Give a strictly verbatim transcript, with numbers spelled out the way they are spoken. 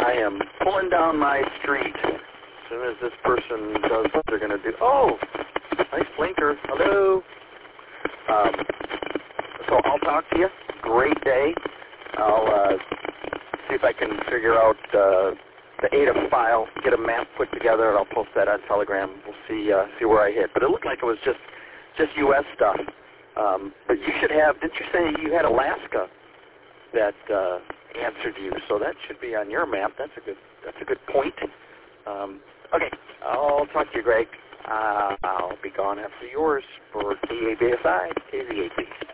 I am pulling down my street as soon as this person does what they're going to do. Oh, nice blinker. Hello. Um, so I'll talk to you. Great day. I'll uh, see if I can figure out uh, the A D A file, get a map put together, and I'll post that on Telegram. We'll see uh, see where I hit. But it looked like it was just just U S stuff. Um, but you should have. Didn't you say you had Alaska that uh, answered you? So that should be on your map. That's a good that's a good point. Um, okay, I'll talk to you, Greg. Uh, I'll be gone after yours for K A B S I, K Z A P.